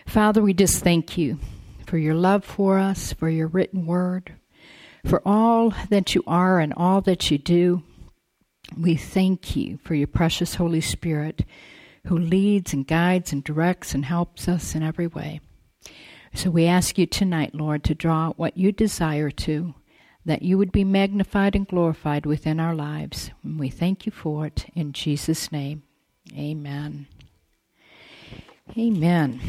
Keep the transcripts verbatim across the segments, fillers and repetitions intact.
Father, we just thank you for your love for us, for your written word, for all that you are and all that you do. We thank you for your precious Holy Spirit who leads and guides and directs and helps us in every way. So we ask you tonight, Lord, to draw out what you desire to, that you would be magnified and glorified within our lives. And we thank you for it in Jesus' name. Amen. Amen.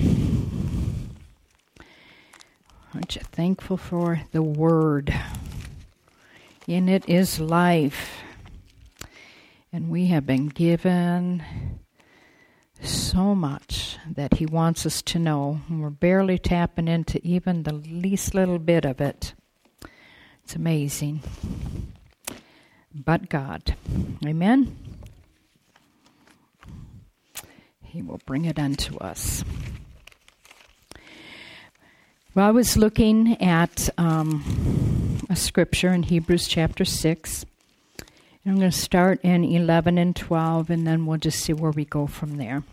Aren't you thankful for the Word? In it is life. And we have been given so much that he wants us to know. And we're barely tapping into even the least little bit of it. It's amazing. But God. Amen? He will bring it unto us. Well, I was looking at um, a scripture in Hebrews chapter six. And I'm going to start in eleven and twelve, and then we'll just see where we go from there.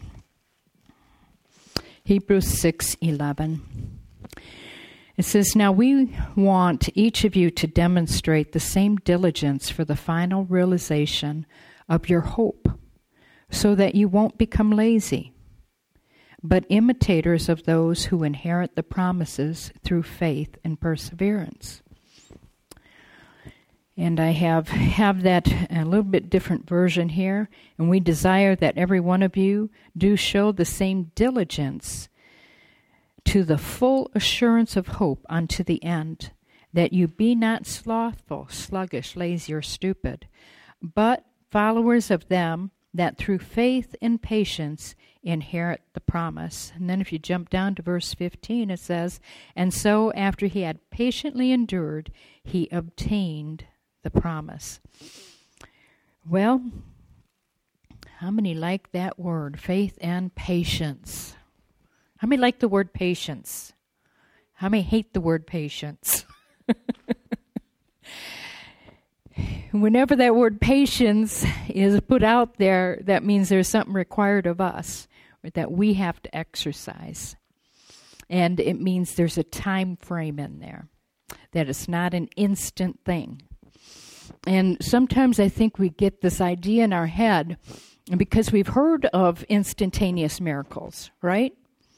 Hebrews six eleven. It says, "Now we want each of you to demonstrate the same diligence for the final realization of your hope, so that you won't become lazy, but imitators of those who inherit the promises through faith and perseverance." And I have, have that a little bit different version here. And we desire that every one of you do show the same diligence to the full assurance of hope unto the end, that you be not slothful, sluggish, lazy, or stupid, but followers of them that through faith and patience inherit the promise. And then if you jump down to verse fifteen, it says, "And so after he had patiently endured, he obtained the promise." Well, how many like that word, faith and patience? How many like the word patience? How many hate the word patience? Whenever that word patience is put out there, that means there's something required of us that we have to exercise. And it means there's a time frame in there, that it's not an instant thing. And sometimes I think we get this idea in our head because we've heard of instantaneous miracles, right?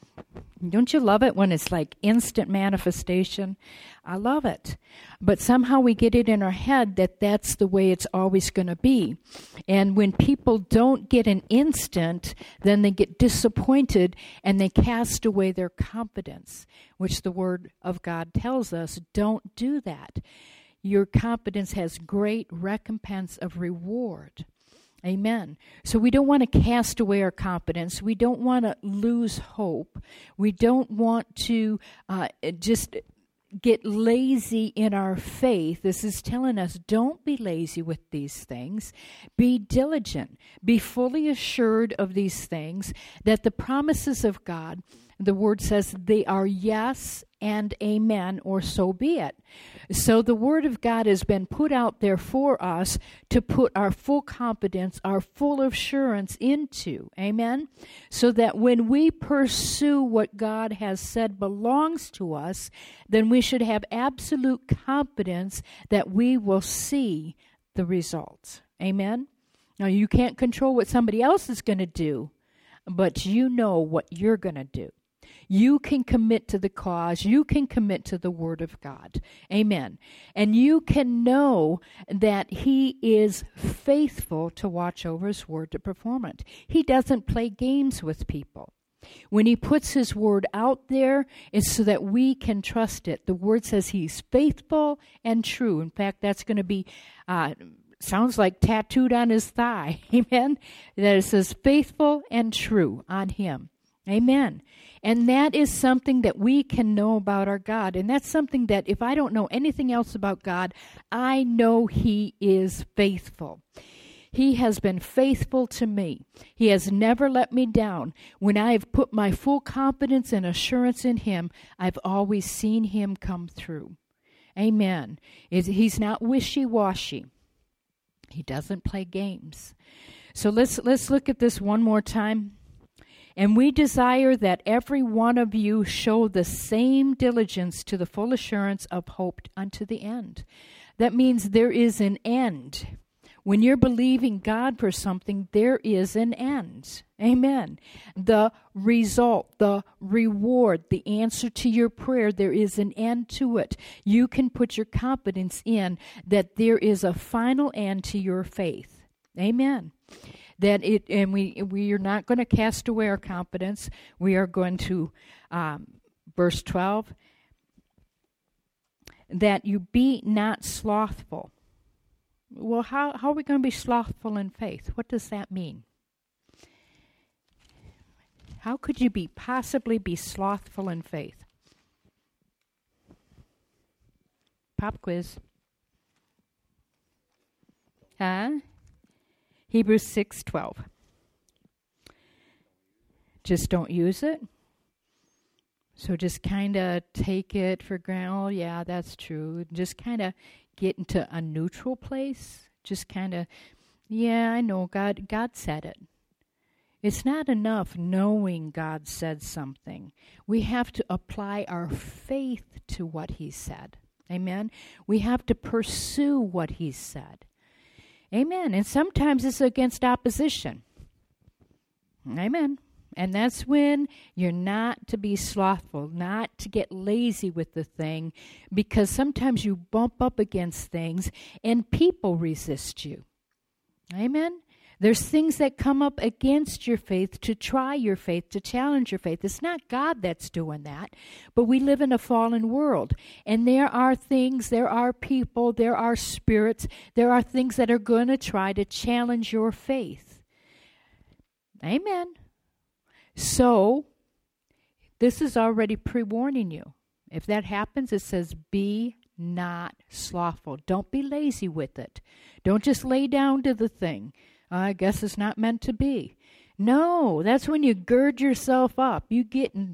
Don't you love it when it's like instant manifestation? I love it. But somehow we get it in our head that that's the way it's always going to be. And when people don't get an instant, then they get disappointed and they cast away their confidence, which the Word of God tells us, don't do that. Your confidence has great recompense of reward. Amen. So we don't want to cast away our confidence. We don't want to lose hope. We don't want to uh, just get lazy in our faith. This is telling us, don't be lazy with these things. Be diligent. Be fully assured of these things, that the promises of God, the Word says, they are yes and amen, or so be it. So the Word of God has been put out there for us to put our full confidence, our full assurance into. Amen? So that when we pursue what God has said belongs to us, then we should have absolute confidence that we will see the results. Amen? Now, you can't control what somebody else is going to do, but you know what you're going to do. You can commit to the cause. You can commit to the Word of God. Amen. And you can know that He is faithful to watch over His Word to perform it. He doesn't play games with people. When He puts His Word out there, it's so that we can trust it. The Word says He's faithful and true. In fact, that's going to be, uh, sounds like tattooed on His thigh. Amen. That it says faithful and true on Him. Amen. And that is something that we can know about our God. And that's something that if I don't know anything else about God, I know He is faithful. He has been faithful to me. He has never let me down. When I have put my full confidence and assurance in Him, I've always seen Him come through. Amen. He's not wishy-washy. He doesn't play games. So let's let's look at this one more time. And we desire that every one of you show the same diligence to the full assurance of hope unto the end. That means there is an end. When you're believing God for something, there is an end. Amen. The result, the reward, the answer to your prayer, there is an end to it. You can put your confidence in that there is a final end to your faith. Amen. That it, and we we are not going to cast away our confidence. We are going to, um, verse twelve, that you be not slothful. Well, how, how are we going to be slothful in faith? What does that mean? How could you be possibly be slothful in faith? Pop quiz. Huh? Hebrews six twelve. Just don't use it. So just kind of take it for granted. Oh, yeah, that's true. Just kind of get into a neutral place. Just kind of, yeah, I know God. God said it. It's not enough knowing God said something. We have to apply our faith to what He said. Amen. We have to pursue what He said. Amen. And sometimes it's against opposition. Amen. And that's when you're not to be slothful, not to get lazy with the thing, because sometimes you bump up against things and people resist you. Amen. There's things that come up against your faith to try your faith, to challenge your faith. It's not God that's doing that, but we live in a fallen world. And there are things, there are people, there are spirits, there are things that are going to try to challenge your faith. Amen. So, this is already pre-warning you. If that happens, it says, be not slothful. Don't be lazy with it. Don't just lay down to the thing. I guess it's not meant to be. No, that's when you gird yourself up. You get in,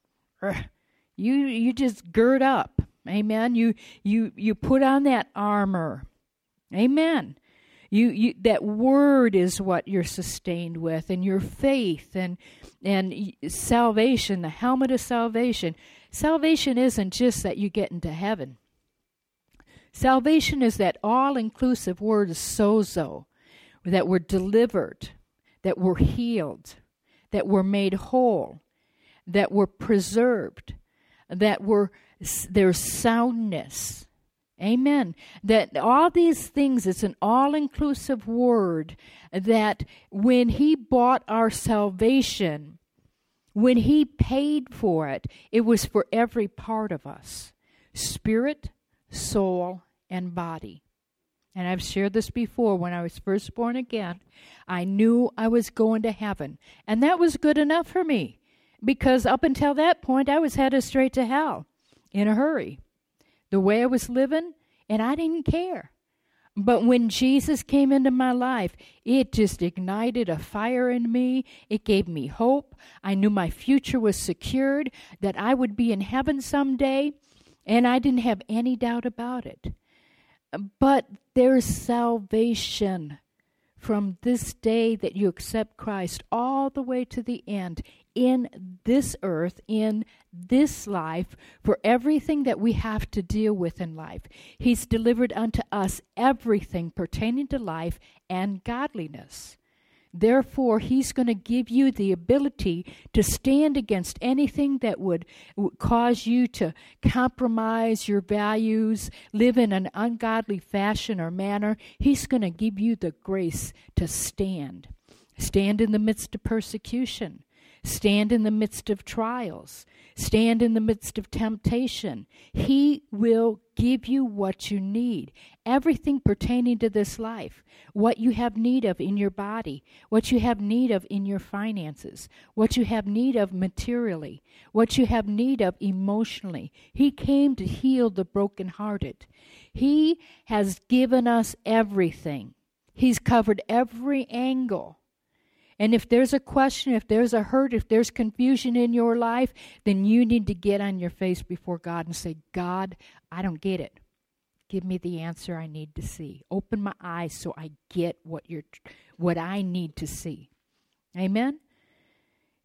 you you just gird up. Amen. You you you put on that armor. Amen. You you that word is what you're sustained with, and your faith and and salvation, the helmet of salvation. Salvation isn't just that you get into heaven. Salvation is that all-inclusive word sozo. That we're delivered, that we're healed, that we're made whole, that we're preserved, that we're there's soundness. Amen. That all these things, it's an all-inclusive word that when He bought our salvation, when He paid for it, it was for every part of us, spirit, soul, and body. And I've shared this before. When I was first born again, I knew I was going to heaven. And that was good enough for me. Because up until that point, I was headed straight to hell in a hurry. The way I was living, and I didn't care. But when Jesus came into my life, it just ignited a fire in me. It gave me hope. I knew my future was secured, that I would be in heaven someday. And I didn't have any doubt about it. But there's salvation from this day that you accept Christ all the way to the end in this earth, in this life, for everything that we have to deal with in life. He's delivered unto us everything pertaining to life and godliness. Therefore, He's going to give you the ability to stand against anything that would, would cause you to compromise your values, live in an ungodly fashion or manner. He's going to give you the grace to stand. Stand in the midst of persecution. Stand in the midst of trials. Stand in the midst of temptation. He will give you what you need. Everything pertaining to this life. What you have need of in your body. What you have need of in your finances. What you have need of materially. What you have need of emotionally. He came to heal the brokenhearted. He has given us everything. He's covered every angle. And if there's a question, if there's a hurt, if there's confusion in your life, then you need to get on your face before God and say, God, I don't get it. Give me the answer I need to see. Open my eyes so I get what you're, what I need to see. Amen?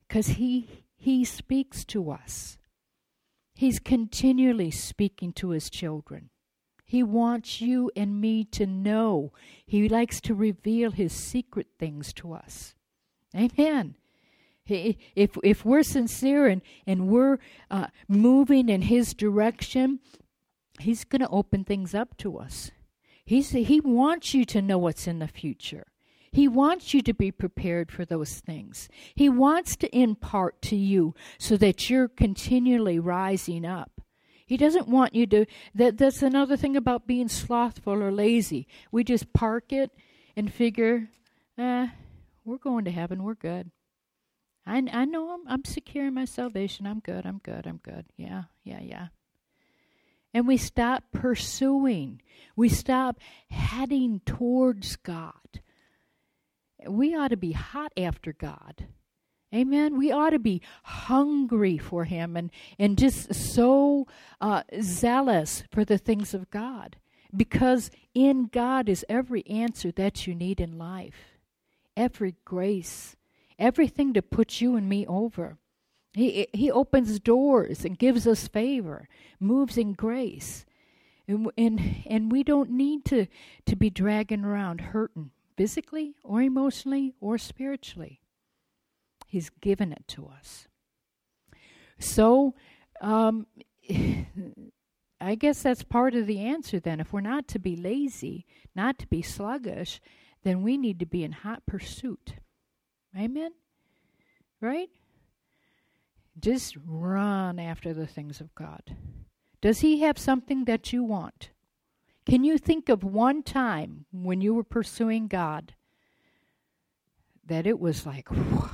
because he, he speaks to us. He's continually speaking to his children. He wants you and me to know. He likes to reveal his secret things to us. Amen. He, if if we're sincere and, and we're uh, moving in his direction, he's going to open things up to us. He's, he wants you to know what's in the future. He wants you to be prepared for those things. He wants to impart to you so that you're continually rising up. He doesn't want you to, that, that's another thing about being slothful or lazy. We just park it and figure, eh, we're going to heaven, we're good. I, I know I'm, I'm secure in my salvation. I'm good, I'm good, I'm good. Yeah, yeah, yeah. And we stop pursuing. We stop heading towards God. We ought to be hot after God. Amen. We ought to be hungry for him and, and just so uh, zealous for the things of God. Because in God is every answer that you need in life. Every grace. Everything to put you and me over. He, he opens doors and gives us favor. Moves in grace. And, and, and we don't need to, to be dragging around hurting. Physically or emotionally or spiritually. He's given it to us. So, um, I guess that's part of the answer then. If we're not to be lazy, not to be sluggish, then we need to be in hot pursuit. Amen? Right? Just run after the things of God. Does he have something that you want? Can you think of one time when you were pursuing God that it was like, whew?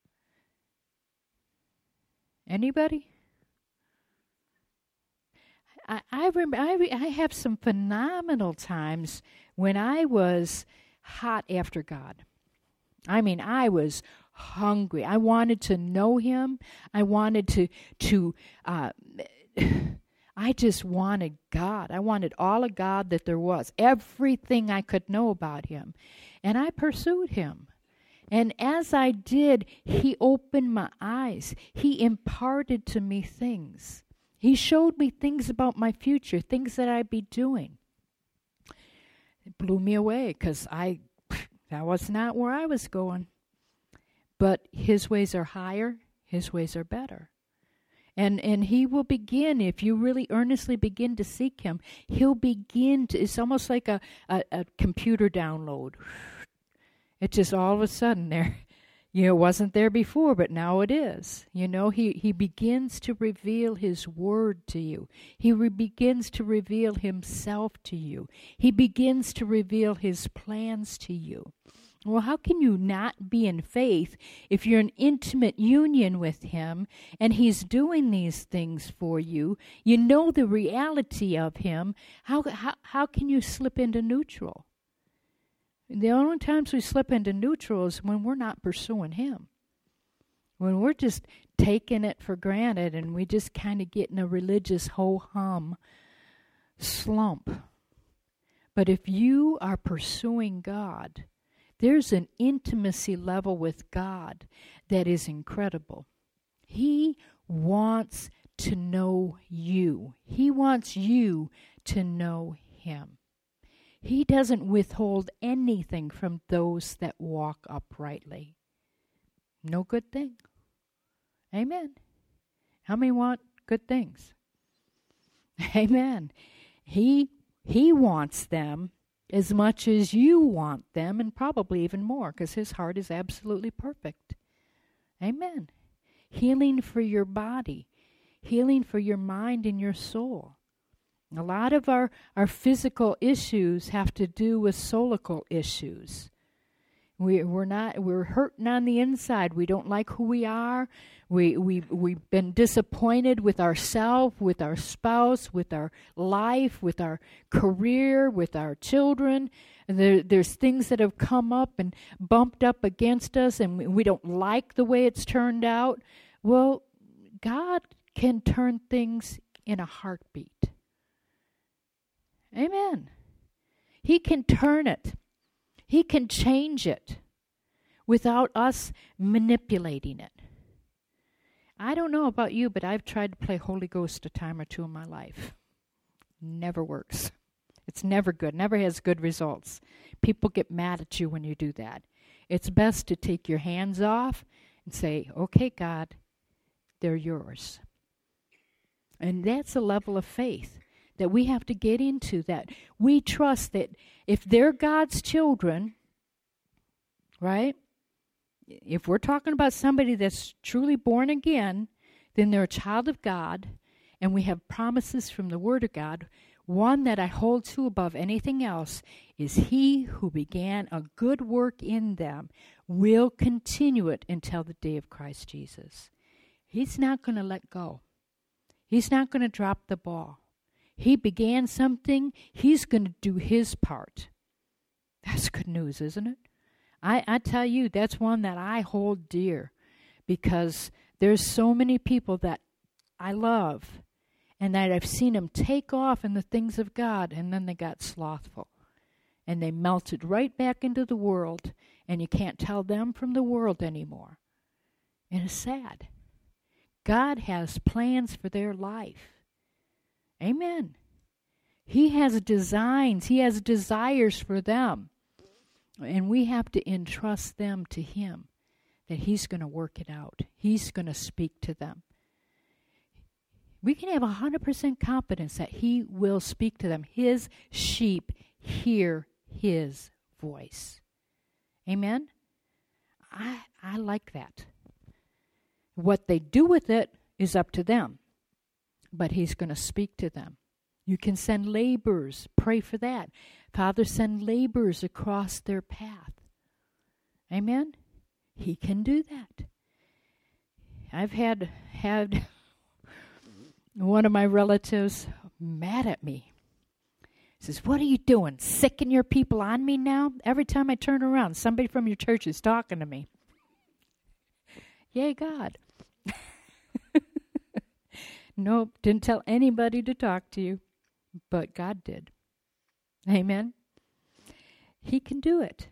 Anybody? I, I remember I, re, I have some phenomenal times when I was hot after God. I mean, I was hungry. I wanted to know him. I wanted to to. Uh, I just wanted God. I wanted all of God that there was, everything I could know about him. And I pursued him. And as I did, he opened my eyes. He imparted to me things. He showed me things about my future, things that I'd be doing. It blew me away because I that was not where I was going. But his ways are higher. His ways are better. And and he will begin, if you really earnestly begin to seek him, he'll begin to, it's almost like a, a, a computer download. It's just all of a sudden there, you know, it wasn't there before, but now it is. You know, he, he begins to reveal his word to you. He re- begins to reveal himself to you. He begins to reveal his plans to you. Well, how can you not be in faith if you're in intimate union with him and he's doing these things for you? You know the reality of him. How how, how can you slip into neutral? The only times we slip into neutral is when we're not pursuing him. When we're just taking it for granted and we just kind of get in a religious ho-hum slump. But if you are pursuing God, there's an intimacy level with God that is incredible. He wants to know you. He wants you to know him. He doesn't withhold anything from those that walk uprightly. No good thing. Amen. How many want good things? Amen. He, he wants them as much as you want them, and probably even more, because his heart is absolutely perfect. Amen. Healing for your body. Healing for your mind and your soul. A lot of our, our physical issues have to do with soulical issues. We, we're not, we're hurting on the inside. We don't like who we are. We, we, we've been disappointed with ourselves, with our spouse, with our life, with our career, with our children. And there, there's things that have come up and bumped up against us, and we, we don't like the way it's turned out. Well, God can turn things in a heartbeat. Amen. He can turn it. He can change it without us manipulating it. I don't know about you, but I've tried to play Holy Ghost a time or two in my life. Never works. It's never good, never has good results. People get mad at you when you do that. It's best to take your hands off and say, okay, God, they're yours. And that's a level of faith that we have to get into, that we trust that if they're God's children, right? If we're talking about somebody that's truly born again, then they're a child of God, and we have promises from the Word of God. One that I hold to above anything else is he who began a good work in them will continue it until the day of Christ Jesus. He's not going to let go. He's not going to drop the ball. He began something. He's going to do his part. That's good news, isn't it? I, I tell you, that's one that I hold dear, because there's so many people that I love and that I've seen them take off in the things of God, and then they got slothful. And they melted right back into the world, and you can't tell them from the world anymore. And it's sad. God has plans for their life. Amen. He has designs. He has desires for them. And we have to entrust them to Him, that He's going to work it out. He's going to speak to them. We can have one hundred percent confidence that He will speak to them. His sheep hear His voice. Amen? I I like that. What they do with it is up to them. But He's going to speak to them. You can send laborers. Pray for that. Father, send laborers across their path. Amen? He can do that. I've had had one of my relatives mad at me. He says, what are you doing? Sicking your people on me now? Every time I turn around, somebody from your church is talking to me. Yay, God. Nope, didn't tell anybody to talk to you, but God did. Amen? He can do it.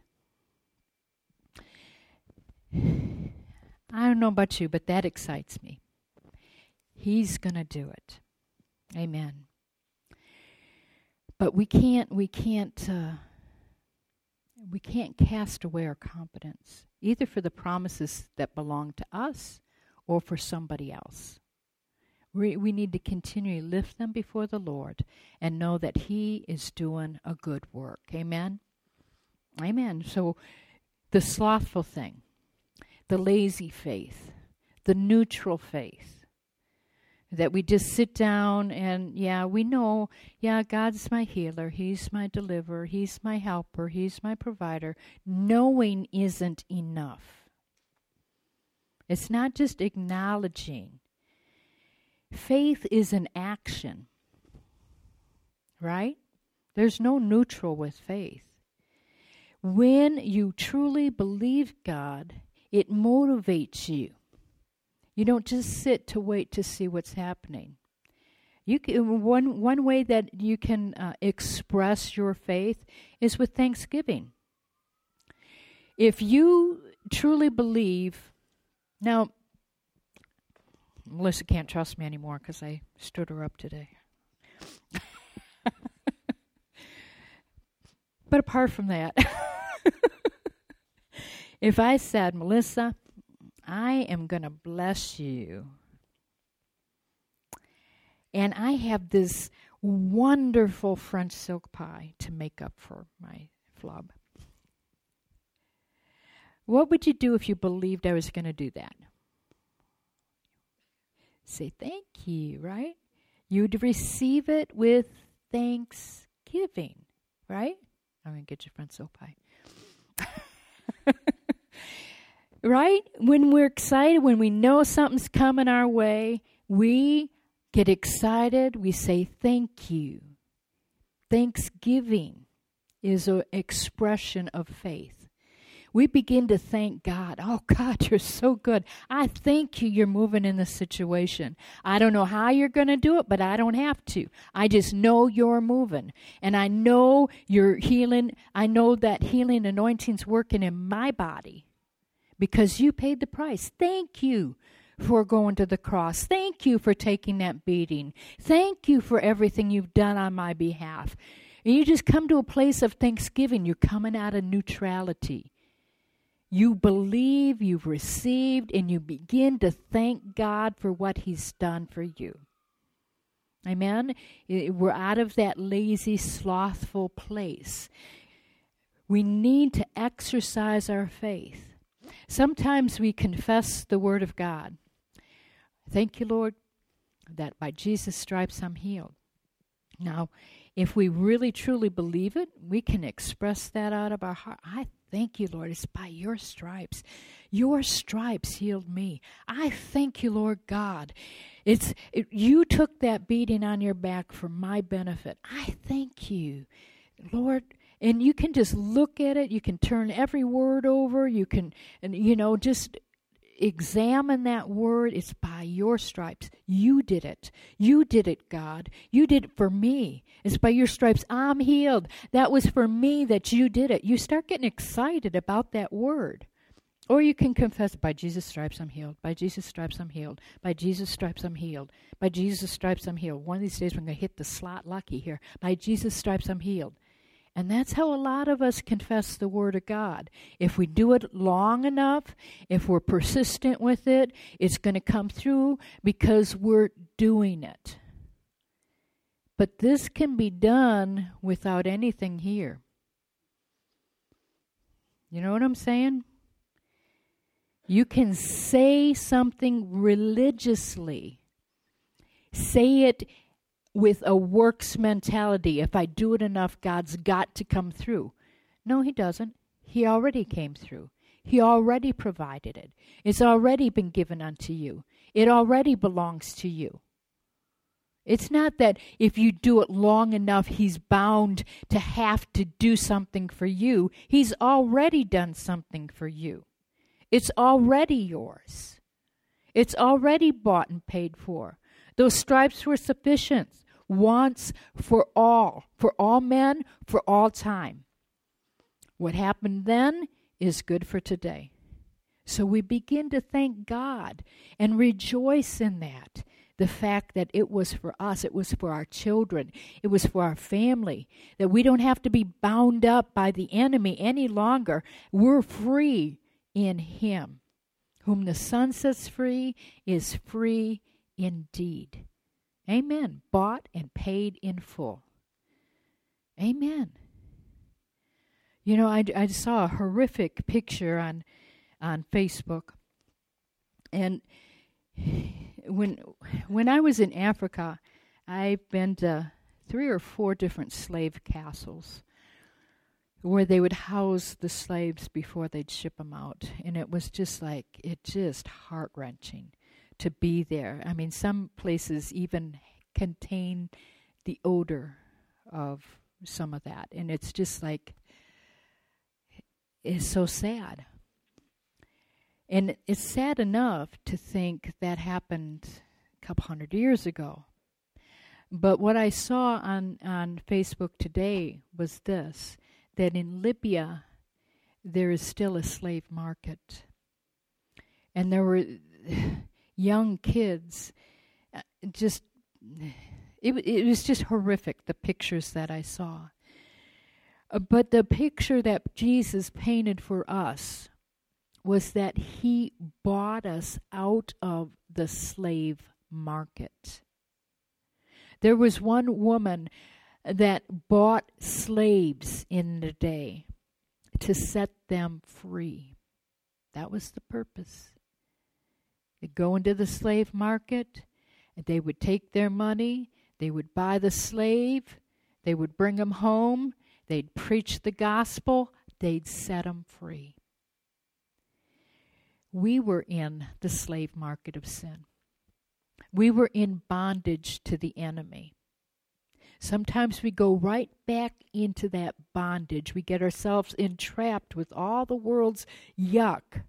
I don't know about you, but that excites me. He's going to do it. Amen. But we can't, we can't, uh, we can't cast away our confidence, either for the promises that belong to us or for somebody else. We, we need to continually lift them before the Lord and know that He is doing a good work. Amen? Amen. So the slothful thing, the lazy faith, the neutral faith, that we just sit down and, yeah, we know, yeah, God's my healer, He's my deliverer, He's my helper, He's my provider. Knowing isn't enough. It's not just acknowledging. Faith is an action, right? There's no neutral with faith. When you truly believe God, it motivates you. You don't just sit to wait to see what's happening. You can, one one way that you can uh, express your faith is with thanksgiving. If you truly believe, now, Melissa can't trust me anymore because I stood her up today. But apart from that, if I said, Melissa, I am going to bless you, and I have this wonderful French silk pie to make up for my flub, what would you do if you believed I was going to do that? Say thank you, right? You'd receive it with thanksgiving, right? I'm going to get you French silk pie. Right? When we're excited, when we know something's coming our way, we get excited. We say thank you. Thanksgiving is an expression of faith. We begin to thank God. Oh, God, you're so good. I thank you you're moving in this situation. I don't know how you're going to do it, but I don't have to. I just know you're moving. And I know you're healing. I know that healing anointing's working in my body because you paid the price. Thank you for going to the cross. Thank you for taking that beating. Thank you for everything you've done on my behalf. And you just come to a place of thanksgiving. You're coming out of neutrality. You believe, you've received, and you begin to thank God for what he's done for you. Amen? We're out of that lazy, slothful place. We need to exercise our faith. Sometimes we confess the word of God. Thank you, Lord, that by Jesus' stripes I'm healed. Now, if we really truly believe it, we can express that out of our heart. I thank you, Lord. It's by your stripes. Your stripes healed me. I thank you, Lord God. It's it, you took that beating on your back for my benefit. I thank you, Lord. And you can just look at it. You can turn every word over. You can, and you know, just examine that word. It's by your stripes. You did it. You did it, God. You did it for me. It's by your stripes I'm healed. That was for me that you did it. You start getting excited about that word. Or you can confess, by Jesus' stripes I'm healed. By Jesus' stripes I'm healed. By Jesus' stripes I'm healed. By Jesus' stripes I'm healed. One of these days we're going to hit the slot lucky here. By Jesus' stripes I'm healed. And that's how a lot of us confess the Word of God. If we do it long enough, if we're persistent with it, it's going to come through because we're doing it. But this can be done without anything here. You know what I'm saying? You can say something religiously. Say it with a works mentality. If I do it enough, God's got to come through. No, he doesn't. He already came through. He already provided it. It's already been given unto you. It already belongs to you. It's not that if you do it long enough, he's bound to have to do something for you. He's already done something for you. It's already yours. It's already bought and paid for. Those stripes were sufficient, once for all, for all men, for all time. What happened then is good for today. So we begin to thank God and rejoice in that. The fact that it was for us, it was for our children, it was for our family, that we don't have to be bound up by the enemy any longer. We're free in him. Whom the Son sets free is free indeed. Amen. Bought and paid in full. Amen. You know, I, I saw a horrific picture on on Facebook. And when when I was in Africa, I've been to three or four different slave castles where they would house the slaves before they'd ship them out. And it was just like, it just heart-wrenching to be there. I mean, some places even contain the odor of some of that. And it's just like, it's so sad. And it's sad enough to think that happened a couple hundred years ago. But what I saw on, on Facebook today was this, that in Libya, there is still a slave market. And there were young kids, uh, just, it, it was just horrific, the pictures that I saw. Uh, but the picture that Jesus painted for us was that he bought us out of the slave market. There was one woman that bought slaves in the day to set them free. That was the purpose. They'd go into the slave market, and they would take their money, they would buy the slave, they would bring them home, they'd preach the gospel, they'd set them free. We were in the slave market of sin. We were in bondage to the enemy. Sometimes we go right back into that bondage. We get ourselves entrapped with all the world's yuck.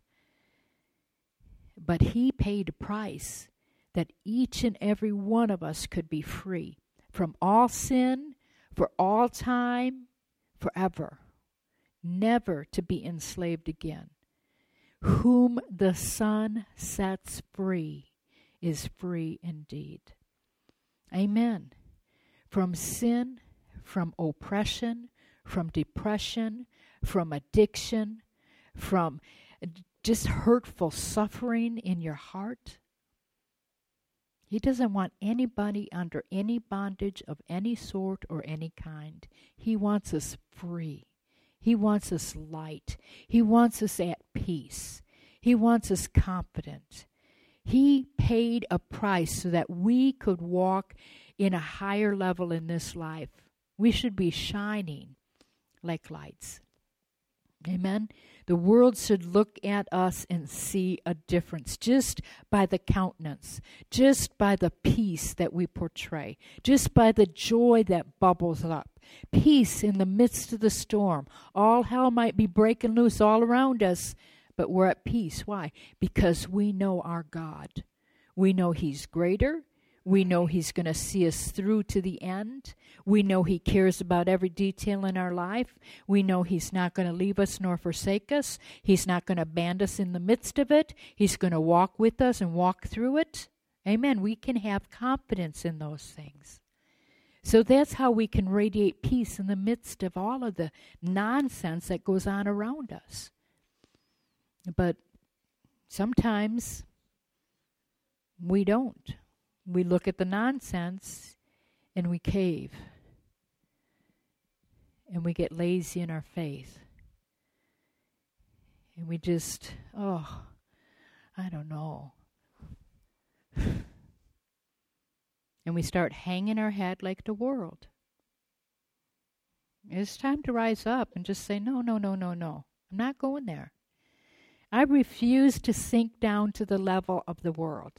But he paid a price that each and every one of us could be free from all sin, for all time, forever. Never to be enslaved again. Whom the Son sets free is free indeed. Amen. From sin, from oppression, from depression, from addiction, from just hurtful suffering in your heart. He doesn't want anybody under any bondage of any sort or any kind. He wants us free. He wants us light. He wants us at peace. He wants us confident. He paid a price so that we could walk in a higher level in this life. We should be shining like lights. Amen? The world should look at us and see a difference just by the countenance, just by the peace that we portray, just by the joy that bubbles up. Peace in the midst of the storm. All hell might be breaking loose all around us, but we're at peace. Why? Because we know our God. We know He's greater. We know He's going to see us through to the end. We know He cares about every detail in our life. We know He's not going to leave us nor forsake us. He's not going to abandon us in the midst of it. He's going to walk with us and walk through it. Amen. We can have confidence in those things. So that's how we can radiate peace in the midst of all of the nonsense that goes on around us. But sometimes we don't. We look at the nonsense and we cave. And we get lazy in our faith. And we just, oh, I don't know. And we start hanging our head like the world. It's time to rise up and just say, no, no, no, no, no. I'm not going there. I refuse to sink down to the level of the world.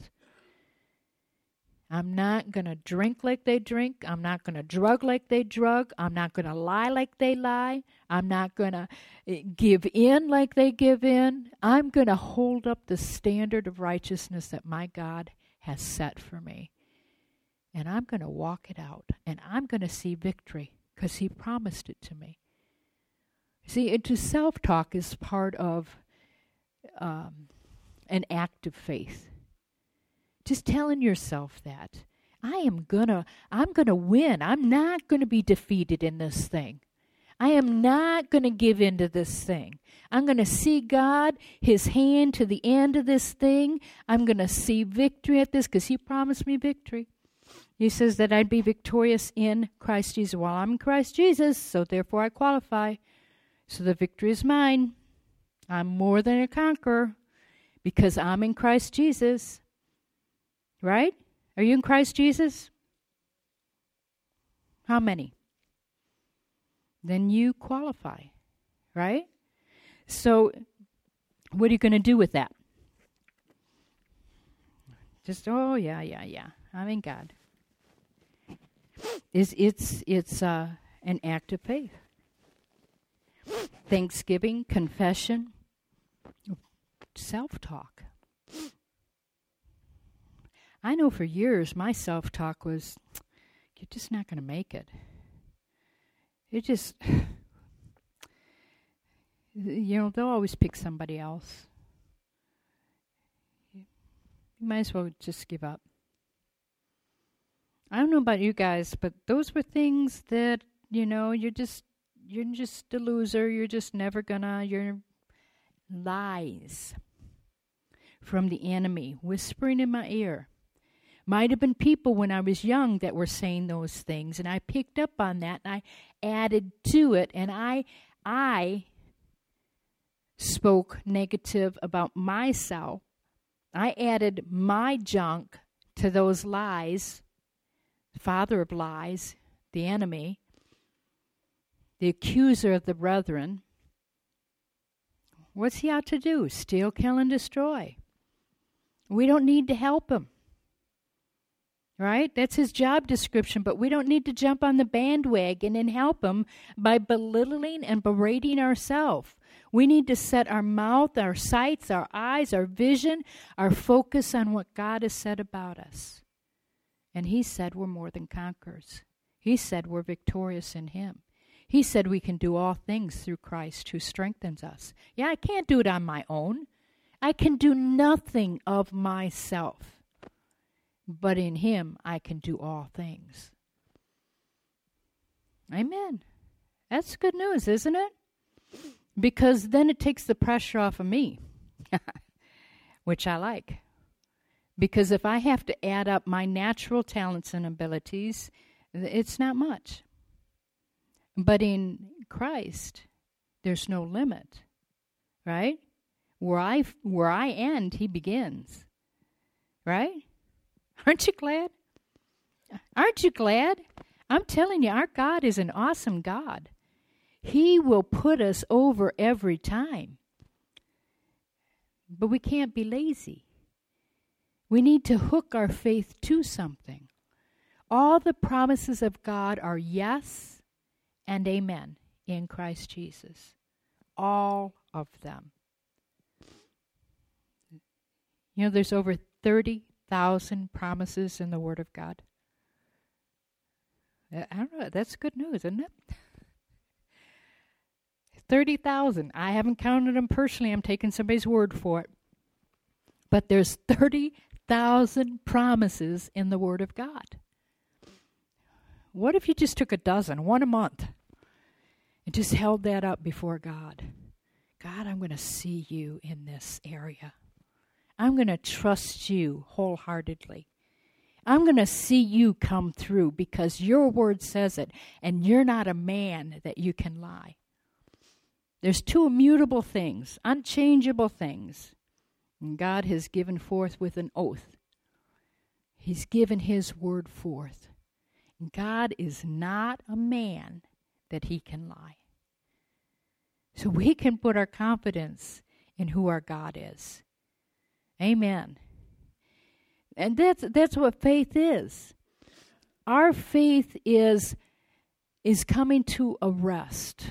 I'm not going to drink like they drink. I'm not going to drug like they drug. I'm not going to lie like they lie. I'm not going to give in like they give in. I'm going to hold up the standard of righteousness that my God has set for me. And I'm going to walk it out. And I'm going to see victory because He promised it to me. See, to self-talk is part of um, an act of faith. Just telling yourself that I am gonna, I'm gonna win. I'm not gonna be defeated in this thing. I am not gonna give in to this thing. I'm gonna see God, His hand to the end of this thing. I'm gonna see victory at this because He promised me victory. He says that I'd be victorious in Christ Jesus. Well, I'm in Christ Jesus, so therefore I qualify. So the victory is mine. I'm more than a conqueror because I'm in Christ Jesus. Right? Are you in Christ Jesus? How many? Then you qualify. Right? So, what are you going to do with that? Just, oh, yeah, yeah, yeah. I'm in God. It's, it's, it's uh, an act of faith. Thanksgiving, confession, self-talk. I know for years my self-talk was, you're just not going to make it. It just, you know, they'll always pick somebody else. You might as well just give up. I don't know about you guys, but those were things that, you know, you're just, you're just a loser. You're just never gonna, you're lies from the enemy whispering in my ear. Might have been people when I was young that were saying those things, and I picked up on that, and I added to it, and I I spoke negative about myself. I added my junk to those lies, father of lies, the enemy, the accuser of the brethren. What's he out to do? Steal, kill, and destroy. We don't need to help him. Right? That's his job description, but we don't need to jump on the bandwagon and help him by belittling and berating ourselves. We need to set our mouth, our sights, our eyes, our vision, our focus on what God has said about us. And He said we're more than conquerors. He said we're victorious in Him. He said we can do all things through Christ who strengthens us. Yeah, I can't do it on my own. I can do nothing of myself, but in him I can do all things. Amen. That's good news, isn't it? Because then it takes the pressure off of me, which I like. Because if I have to add up my natural talents and abilities, it's not much. But in Christ, there's no limit, right? Where I, where I end, he begins, right? Aren't you glad? Aren't you glad? I'm telling you, our God is an awesome God. He will put us over every time. But we can't be lazy. We need to hook our faith to something. All the promises of God are yes and amen in Christ Jesus. All of them. You know, there's over thirty thousand promises in the Word of God. I don't know, that's good news, isn't it? thirty thousand. I haven't counted them personally. I'm taking somebody's word for it. But there's thirty thousand promises in the Word of God. What if you just took a dozen, one a month, and just held that up before God? God, I'm going to see you in this area. I'm going to trust you wholeheartedly. I'm going to see you come through because your word says it, and you're not a man that you can lie. There's two immutable things, unchangeable things. And God has given forth with an oath. He's given his word forth. And God is not a man that he can lie. So we can put our confidence in who our God is. Amen. And that's that's what faith is. Our faith is is coming to a rest.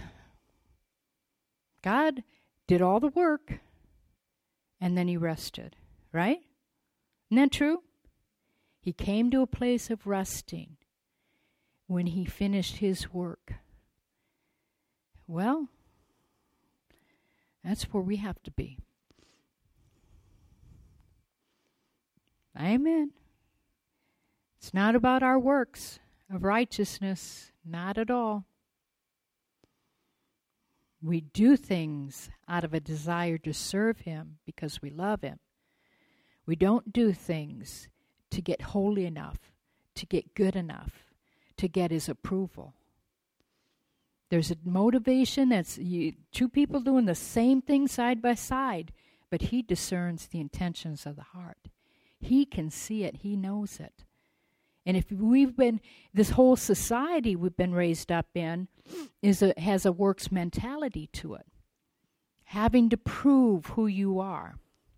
God did all the work, and then he rested, right? Isn't that true? He came to a place of resting when he finished his work. Well, that's where we have to be. Amen. It's not about our works of righteousness, not at all. We do things out of a desire to serve him because we love him. We don't do things to get holy enough, to get good enough, to get his approval. There's a motivation that's you, two people doing the same thing side by side, but he discerns the intentions of the heart. He can see it. He knows it. And if we've been, this whole society we've been raised up in is a, has a works mentality to it. Having to prove who you are.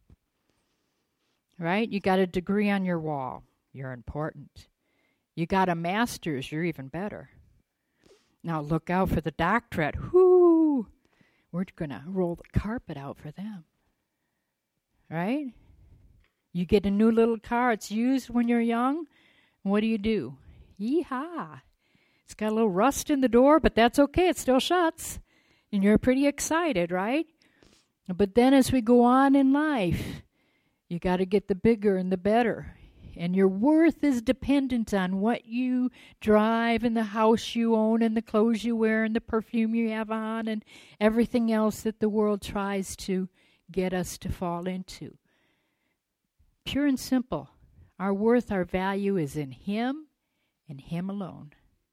Right? You got a degree on your wall. You're important. You got a master's. You're even better. Now look out for the doctorate. Whoo! We're going to roll the carpet out for them. Right? You get a new little car. It's used when you're young. What do you do? Yee-haw. It's got a little rust in the door, but that's okay. It still shuts. And you're pretty excited, right? But then as we go on in life, you got to get the bigger and the better. And your worth is dependent on what you drive and the house you own and the clothes you wear and the perfume you have on and everything else that the world tries to get us to fall into. Pure and simple. Our worth, our value is in him and him alone.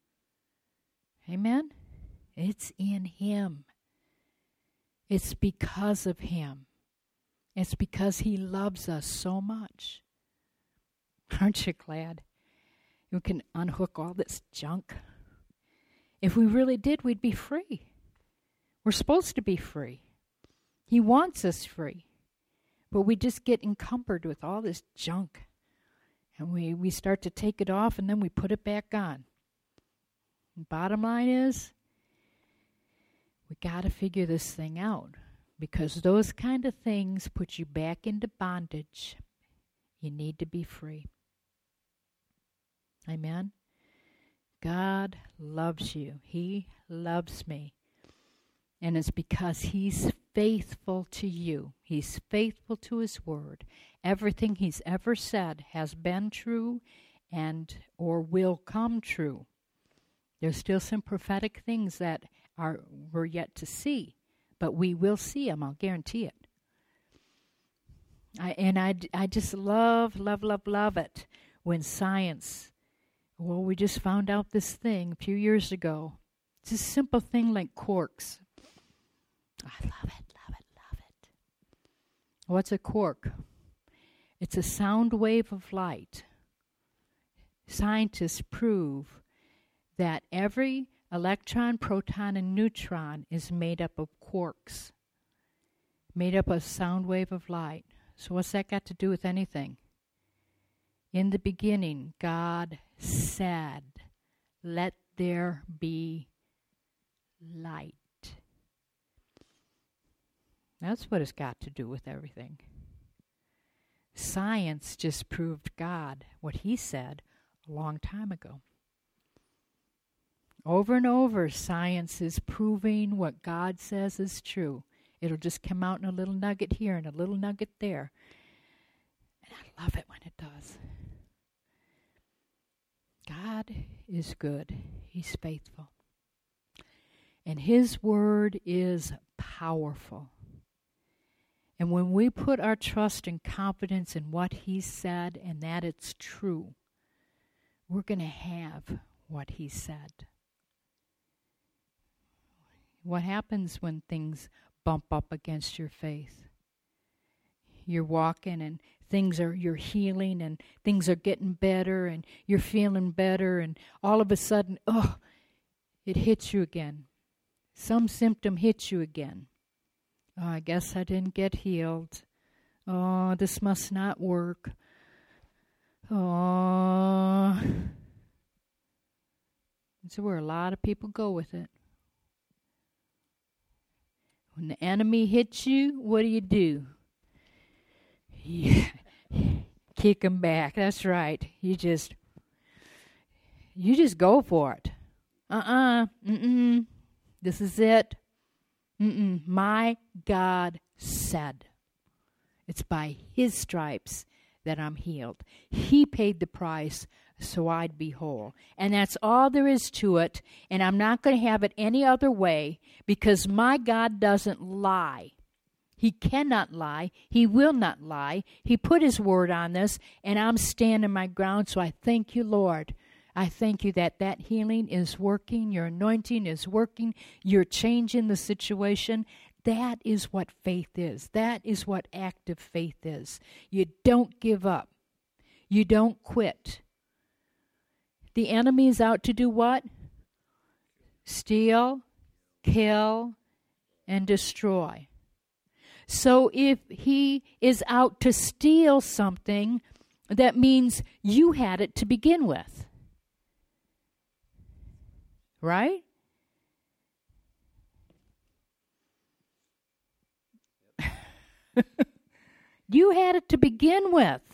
Amen? It's in him. It's because of him. It's because he loves us so much. Aren't you glad? We can unhook all this junk. If we really did, we'd be free. We're supposed to be free. He wants us free. But we just get encumbered with all this junk. And we, we start to take it off, and then we put it back on. And bottom line is, we got to figure this thing out. Because those kind of things put you back into bondage. You need to be free. Amen? God loves you. He loves me. And it's because he's faithful to you. He's faithful to his word. Everything he's ever said has been true and or will come true. There's still some prophetic things that are we're yet to see, but we will see them, I'll guarantee it. I, and I, I just love, love, love, love it when science, well, we just found out this thing a few years ago. It's a simple thing like quarks. I love it, love it, love it. What's a quark? It's a sound wave of light. Scientists prove that every electron, proton, and neutron is made up of quarks, made up of sound wave of light. So what's that got to do with anything? In the beginning, God said, let there be light. That's what it's got to do with everything. Science just proved God, what he said, a long time ago. Over and over, science is proving what God says is true. It'll just come out in a little nugget here and a little nugget there. And I love it when it does. God is good. He's faithful. And his word is powerful. And when we put our trust and confidence in what he said and that it's true, we're going to have what he said. What happens when things bump up against your faith? You're walking and things are, you're healing and things are getting better and you're feeling better and all of a sudden, oh, it hits you again. Some symptom hits you again. Oh, I guess I didn't get healed. Oh, this must not work. Oh. That's where a lot of people go with it. When the enemy hits you, what do you do? Yeah. Kick him back. That's right. You just, you just go for it. Uh-uh. Mm-mm. This is it. Mm-mm. My God said. It's by his stripes that I'm healed. He paid the price so I'd be whole. And that's all there is to it. And I'm not going to have it any other way because my God doesn't lie. He cannot lie. He will not lie. He put his word on this, and I'm standing my ground. So I thank you, Lord. I thank you that that healing is working. Your anointing is working. You're changing the situation. That is what faith is. That is what active faith is. You don't give up. You don't quit. The enemy is out to do what? Steal, kill, and destroy. So if he is out to steal something, that means you had it to begin with. Right? You had it to begin with.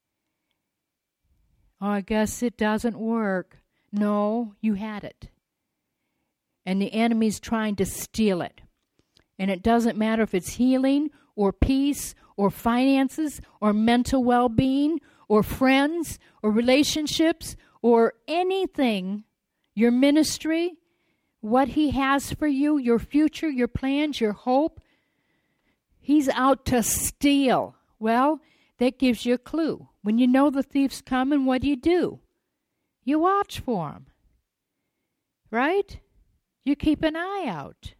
Oh, I guess it doesn't work. No, you had it. And the enemy's trying to steal it. And it doesn't matter if it's healing or peace or finances or mental well-being or friends or relationships or anything, your ministry, what he has for you, your future, your plans, your hope. He's out to steal. Well, that gives you a clue. When you know the thief's coming, what do you do? You watch for him. Right? You keep an eye out.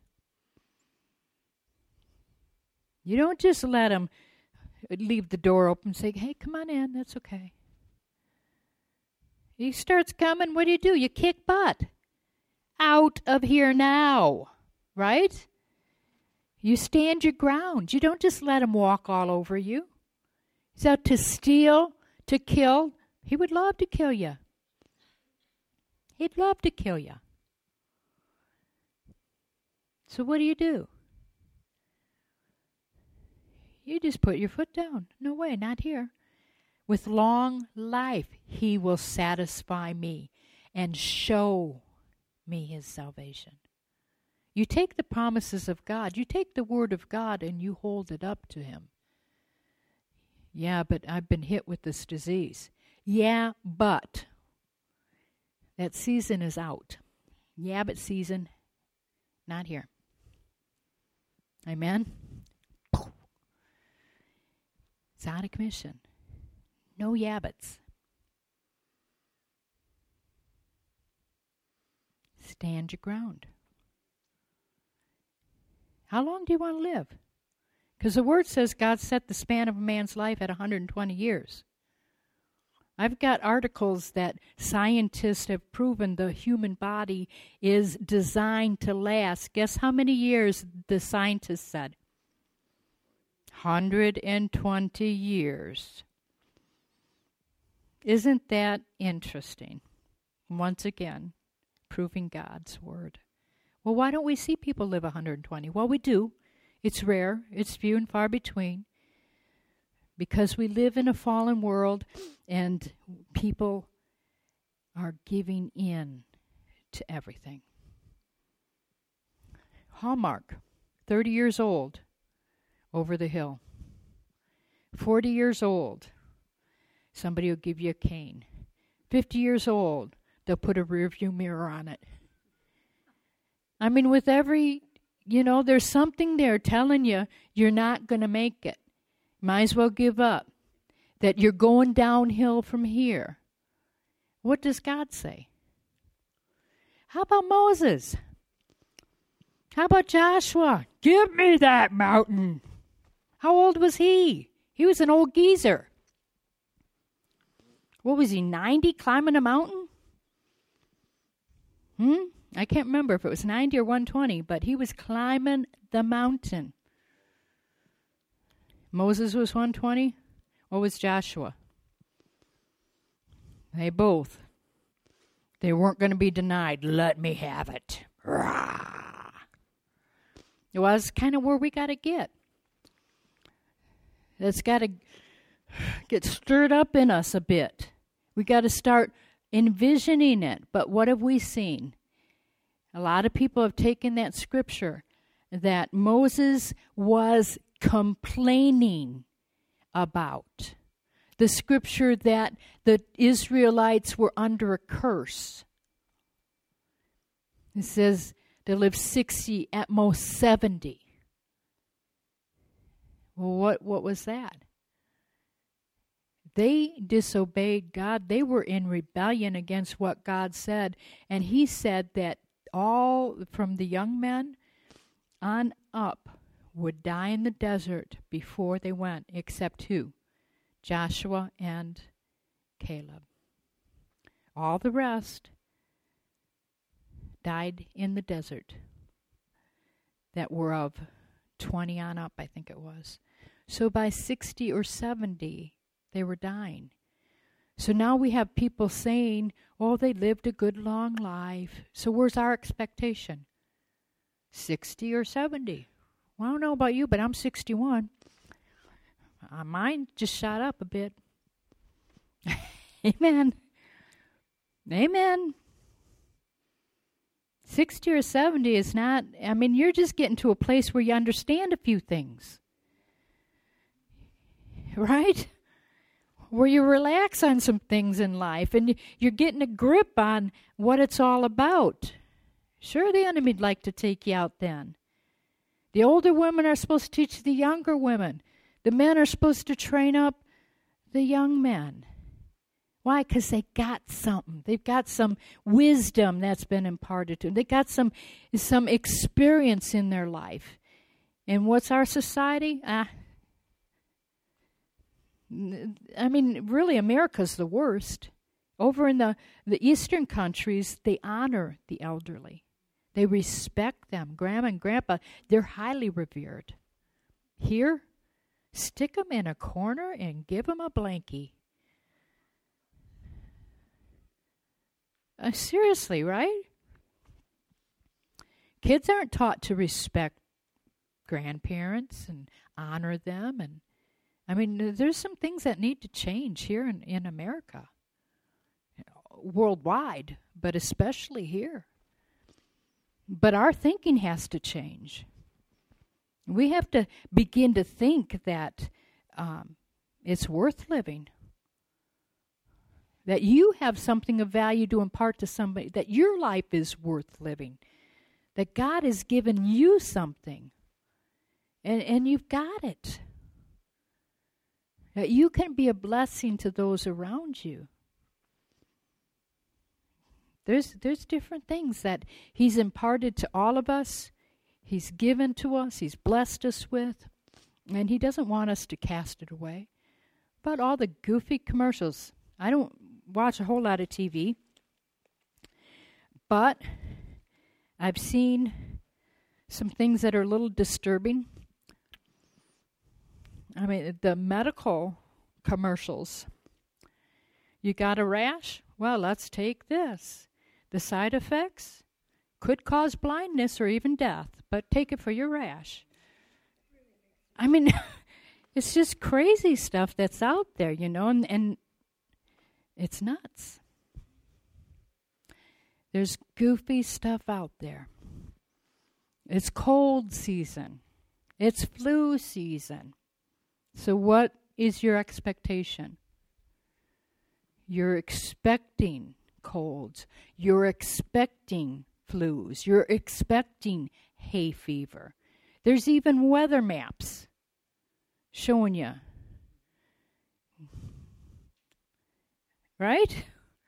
You don't just let him leave the door open and say, hey, come on in, that's okay. He starts coming, what do you do? You kick butt. Out of here now. Right? You stand your ground. You don't just let him walk all over you. He's out to steal, to kill. He would love to kill you. He'd love to kill you. So what do you do? You just put your foot down. No way, not here. With long life, he will satisfy me and show me his salvation. You take the promises of God, you take the word of God, and you hold it up to him. Yeah, but I've been hit with this disease. Yeah, but that season is out. Yeah, but season, not here. Amen? It's out of commission. No yabbits. Stand your ground. How long do you want to live? Because the word says God set the span of a man's life at one hundred twenty years. I've got articles that scientists have proven the human body is designed to last. Guess how many years the scientists said? one hundred twenty years. Isn't that interesting? Once again, proving God's word. Well, why don't we see people live one hundred twenty? Well, we do. It's rare. It's few and far between. Because we live in a fallen world and people are giving in to everything. Hallmark, thirty years old, over the hill. forty years old, somebody will give you a cane. fifty years old, they'll put a rearview mirror on it. I mean, with every, you know, there's something there telling you you're not going to make it. Might as well give up. That you're going downhill from here. What does God say? How about Moses? How about Joshua? Give me that mountain. How old was he? He was an old geezer. What was he, ninety, climbing a mountain? Hmm? I can't remember if it was ninety or one twenty, but he was climbing the mountain. Moses was one twenty. What was Joshua? They both. They weren't going to be denied. Let me have it. Rah. Well, that's kind of where we got to get. That's got to get stirred up in us a bit. We got to start envisioning it. But what have we seen? A lot of people have taken that scripture that Moses was complaining about. The scripture that the Israelites were under a curse. It says they lived sixty, at most seventy. Well, what, what was that? They disobeyed God. They were in rebellion against what God said. And he said that all from the young men on up would die in the desert before they went, except who? Joshua and Caleb. All the rest died in the desert that were of twenty on up, I think it was. So by sixty or seventy, they were dying. So now we have people saying, oh, they lived a good long life. So where's our expectation? sixty or seventy? Well, I don't know about you, but I'm sixty-one. Uh, mine just shot up a bit. Amen. Amen. sixty or seventy is not, I mean, you're just getting to a place where you understand a few things. Right? Where you relax on some things in life and you're getting a grip on what it's all about. Sure, the enemy'd like to take you out then. The older women are supposed to teach the younger women. The men are supposed to train up the young men. Why? Because they got something. They've got some wisdom that's been imparted to them. They got some some experience in their life. And what's our society? Ah, I mean, really, America's the worst. Over in the, the eastern countries, they honor the elderly. They respect them. Grandma and grandpa, they're highly revered. Here, stick them in a corner and give them a blankie. Uh, seriously, right? Kids aren't taught to respect grandparents and honor them. And I mean, there's some things that need to change here in, in America. Worldwide, but especially here. But our thinking has to change. We have to begin to think that um, it's worth living. That you have something of value to impart to somebody. That your life is worth living. That God has given you something. And, and you've got it. That you can be a blessing to those around you. There's, there's different things that He's imparted to all of us. He's given to us. He's blessed us with. And He doesn't want us to cast it away. But all the goofy commercials. I don't watch a whole lot of T V. But I've seen some things that are a little disturbing. I mean, the medical commercials. You got a rash? Well, let's take this. The side effects could cause blindness or even death, but take it for your rash. I mean, it's just crazy stuff that's out there, you know, and, and it's nuts. There's goofy stuff out there. It's cold season. It's flu season. So what is your expectation? You're expecting colds. You're expecting flus. You're expecting hay fever. There's even weather maps showing you. Right?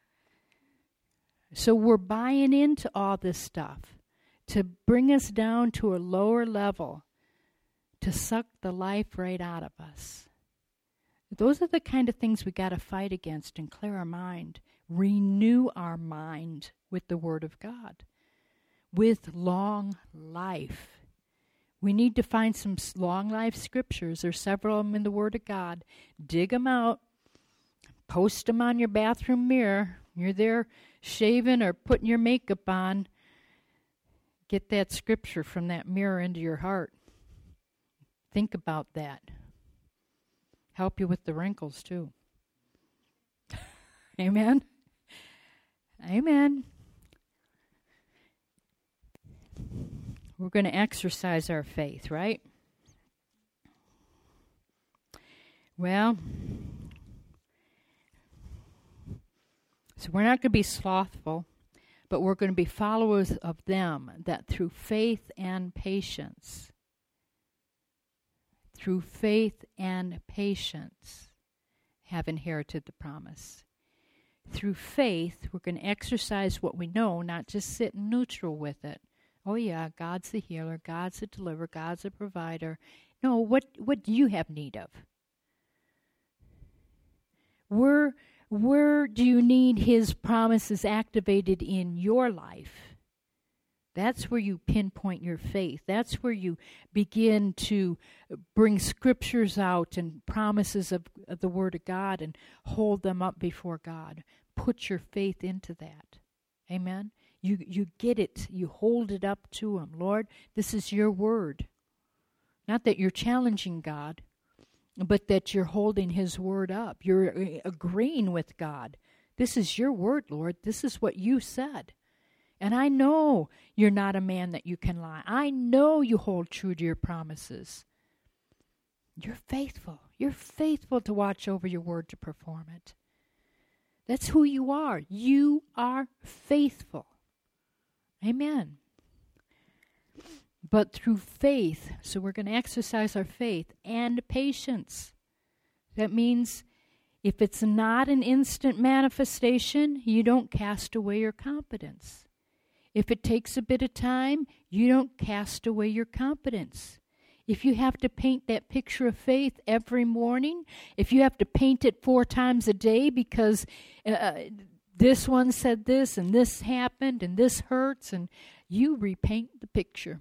So we're buying into all this stuff to bring us down to a lower level, to suck the life right out of us. Those are the kind of things we got to fight against and clear our mind. Renew our mind with the Word of God, with long life. We need to find some long life scriptures. There's several of them in the Word of God. Dig them out. Post them on your bathroom mirror. You're there shaving or putting your makeup on. Get that scripture from that mirror into your heart. Think about that. Help you with the wrinkles, too. Amen? Amen. We're going to exercise our faith, right? Well, so we're not going to be slothful, but we're going to be followers of them that through faith and patience, through faith and patience, have inherited the promise. Through faith, we're going to exercise what we know, not just sit neutral with it. Oh yeah, God's the healer, God's the deliverer, God's the provider. No, what, what do you have need of? Where, where do you need His promises activated in your life? That's where you pinpoint your faith. That's where you begin to bring scriptures out and promises of, of the Word of God and hold them up before God. Put your faith into that. Amen? You, you get it. You hold it up to Him. Lord, this is your Word. Not that you're challenging God, but that you're holding His Word up. You're agreeing with God. This is your Word, Lord. This is what you said. And I know you're not a man that you can lie. I know you hold true to your promises. You're faithful. You're faithful to watch over your word to perform it. That's who you are. You are faithful. Amen. But through faith, so we're going to exercise our faith and patience. That means if it's not an instant manifestation, you don't cast away your confidence. If it takes a bit of time, you don't cast away your confidence. If you have to paint that picture of faith every morning, if you have to paint it four times a day because uh, this one said this and this happened and this hurts, and you repaint the picture.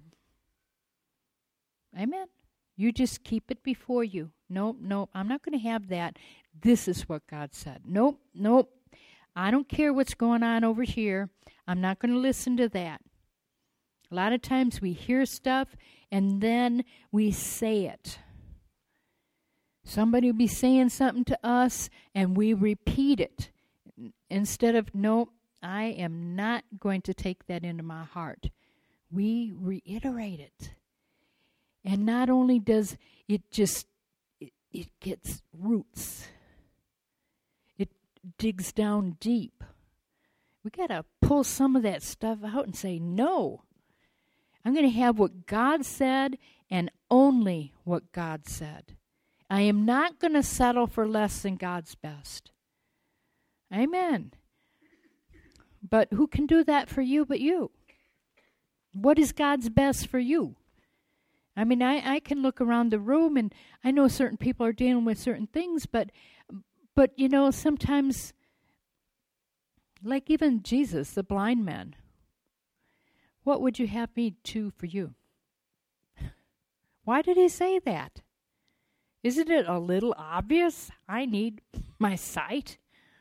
Amen. You just keep it before you. Nope, nope, I'm not going to have that. This is what God said. Nope, nope. I don't care what's going on over here. I'm not going to listen to that. A lot of times we hear stuff and then we say it. Somebody will be saying something to us and we repeat it. Instead of, nope, I am not going to take that into my heart. we reiterate it. And not only does it just, it, it gets roots. It digs down deep. We got to pull some of that stuff out and say, no, I'm going to have what God said and only what God said. I am not going to settle for less than God's best. Amen. But who can do that for you but you? What is God's best for you? I mean, I, I can look around the room and I know certain people are dealing with certain things, but, but you know, sometimes, like even Jesus, the blind man, what would you have me do for you? Why did he say that? Isn't it a little obvious? I need my sight.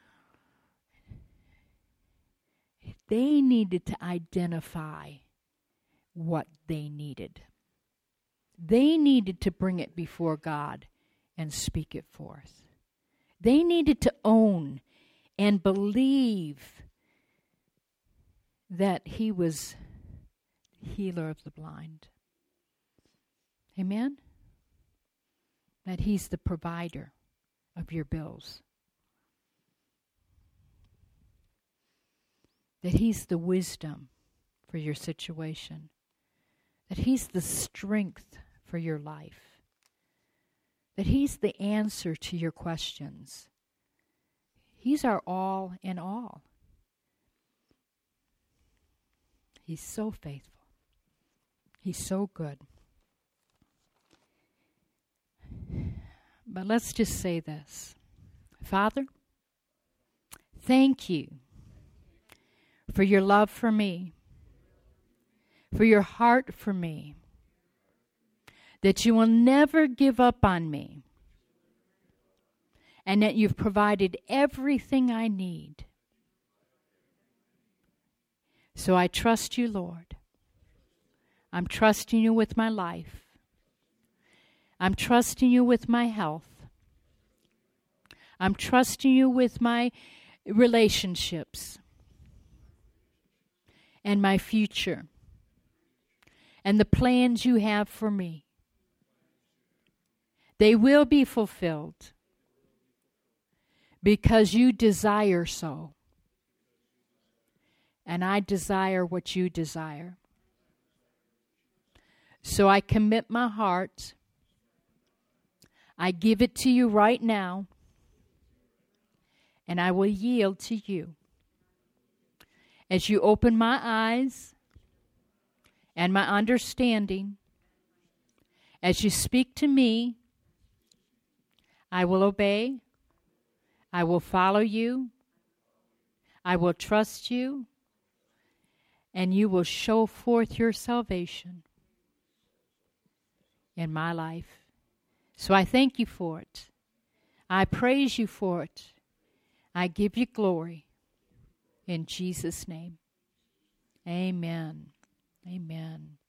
They needed to identify what they needed. They needed to bring it before God and speak it forth. They needed to own and believe that he was healer of the blind. Amen? That he's the provider of your bills. That he's the wisdom for your situation. That he's the strength for your life. That he's the answer to your questions. He's our all in all. He's so faithful. He's so good. But let's just say this. Father, thank you for your love for me, for your heart for me, that you will never give up on me, and that you've provided everything I need. So I trust you, Lord. I'm trusting you with my life. I'm trusting you with my health. I'm trusting you with my relationships and my future and the plans you have for me. They will be fulfilled because you desire so. And I desire what you desire. So I commit my heart. I give it to you right now. And I will yield to you. As you open my eyes and my understanding, as you speak to me, I will obey. I will follow you. I will trust you. And you will show forth your salvation in my life. So I thank you for it. I praise you for it. I give you glory. In Jesus' name. Amen. Amen.